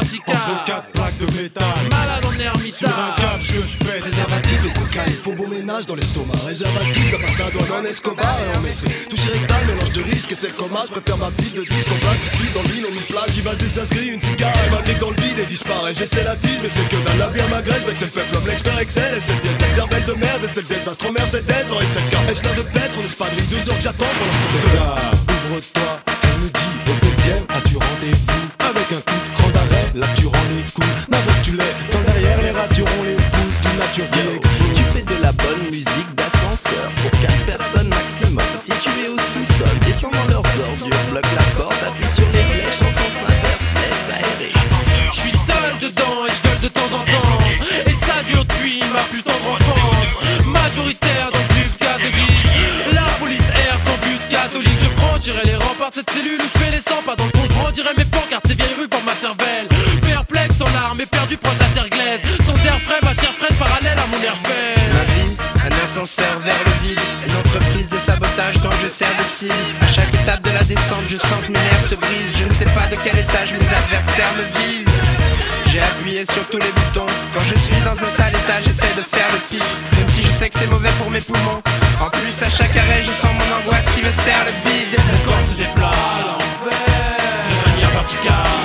verticale. Entre 4 plaques de métal, Malade en ermitage. sur un câble que je pète. Préservatif et coca, il faut bon ménage dans l'estomac. Réservatif, ça passe la douane en Escobar. Et en messerie, touche rectal, mélange de risque et c'est le coma. Je préfère ma bite de disque en plastique, bite dans le vide, on nous flash. J'y vas-y, ça se grille, une cigare. Je m'agrippe dans le vide et disparaît. J'essaie la tige, mais c'est que dalle. La bière m'agrège, mec, c'est le fait flop, l'expert excel. Et c'est le diesel, cervelle de merde. Et c'est le désastre, Mercedes en SLK. Et je de pètre, on espadrille 2 heures que j'attends pendant ce C'est ça, ouvre-toi, on nous dit au 16ème, as-tu rendez-vous avec un coup de cran d'arrêt, là tu rends les coups, n'importe tu l'es, dans le derrière les rats turons les pouces, une nature qui explose. Tu fais de la bonne musique d'ascenseur pour 4 personnes maximum. Situées au sous-sol, descends dans leurs ordures, bloque la corde, appuie sur les flèches en sens inverse, laisse aérer. Je suis seul dedans et je gueule de temps en temps. Et ça dure depuis ma plus tendre enfance. Majoritaire dans le tube cathodique. La police erre sans but catholique. Je franchirai les remparts de cette cellule où je fais les 100 pas dans le fond. Je brandirai mes pancartes, ces vieilles rues forment ma cervelle. Perplexe en larmes et perdu proche de la terre glaise. Sans air frais, ma chair fraîche parallèle à mon air fait. Ma vie, un ascenseur vers le vide. Une entreprise de sabotage dont je sers de cible. À chaque étape de la descente, je sens que mes nerfs se brisent. Je ne sais pas de quel étage mes adversaires me visent. J'ai appuyé sur tous les boutons. Quand je suis dans un sale état, j'essaie de faire le pic. Même si je sais que c'est mauvais pour mes poumons. En plus, à chaque arrêt, je sens mon angoisse qui me serre le bide. Mon corps se déplace à l'envers, de manière verticale.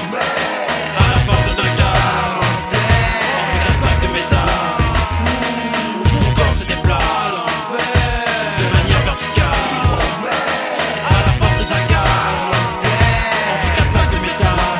À la force d'un câble, entre 4 plaques de métal. Mon corps se déplace à l'envers, de manière verticale. À la force d'un câble, entre 4 plaques de métal.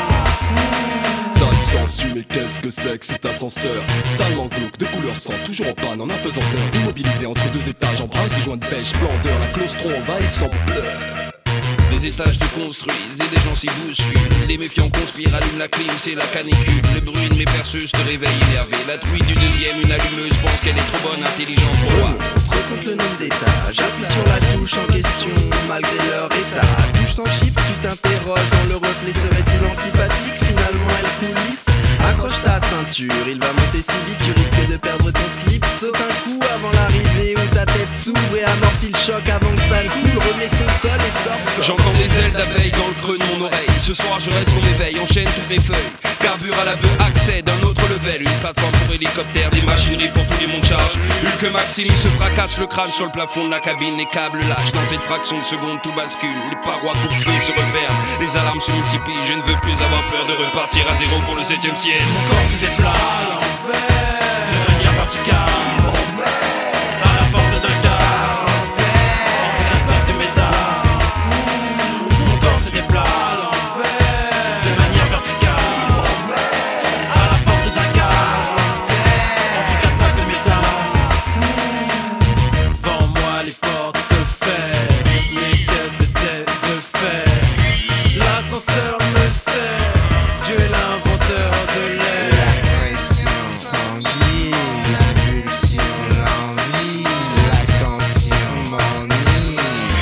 Sale sensu, mais qu'est-ce que c'est que cet ascenseur? Salement glauque, de couleur sang, toujours en panne, en apesanteur. Immobilisé entre 2 étages, embrasse des joints de pêche, splendeur. La claustro envahit sans pleurs. Les étages se construisent et des gens s'y bousculent. Les méfiants conspirent, allument la clim, c'est la canicule. Le bruit de mes perceuses te réveille énervé. La truie du deuxième, une allumeuse, pense qu'elle est trop bonne, intelligente pour moi. Recompte le nombre d'étages, appuie sur la touche en question, malgré leur état. Touche sans chiffre, tu t'interroges dans le reflet, serait-il antipathique? Finalement elle coulisse. Accroche ta ceinture, il va monter si vite, tu risques de perdre ton slip. Saute un coup avant l'arrivée où ta tête s'ouvre et amortit le choc avant que ça ne coule. Remets ton col et sors. J'entends des ailes d'abeilles dans le creux de mon oreille. Ce soir je reste en éveil, enchaîne toutes mes feuilles. Carbure à la bœuf, accès d'un autre level. Une plateforme pour hélicoptère, des machineries pour tous les monts de charge. Hulk Maximus se fracasse le crâne sur le plafond de la cabine. Les câbles lâchent, dans cette fraction de seconde tout bascule. Les parois coupe-feu se referment, les alarmes se multiplient. Je ne veux plus avoir peur de repartir à zéro pour le 7ème ciel. Mon corps se déplace à l'envers, de manière verticale. À la force d'un câble, entre 4 plaques de métal. Mon corps se déplace à l'envers, de manière verticale. À la force d'un câble, entre 4 plaques de métal. Devant moi les portes se ferment, mes caisses d'essai de fer. L'ascenseur me sert, Dieu est l'inventeur de l'air. La pression sanguine, la pulsion, l'envie, la tension m'ennuie.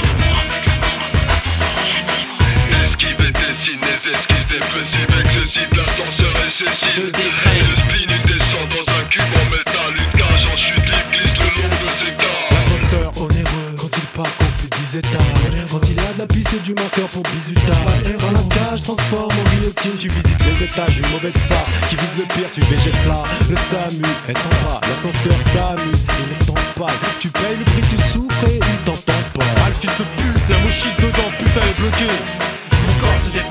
Esquive tes sinèses, esquisse dépressive, excessive, l'ascenseur est cessive. Le décret. Le spleen il descend dans un cube en métal, une cage en chute libre glisse le long de ses cages. L'ascenseur onéreux, quand il parcourt plus de 10 étages. Quand il y a de la pisse et du marqueur pour bisutage. Quand la cage transforme en guillotine, tu visites les étages, une mauvaise farce qui vise le pire, tu végètes là. Le SAMU est en bas, l'ascenseur s'amuse, il est en panne. Tu payes le prix, tu souffres et il t'entend pas. Ah le fils de pute, la mouchite dedans, putain est bloqué. Mon corps se déplace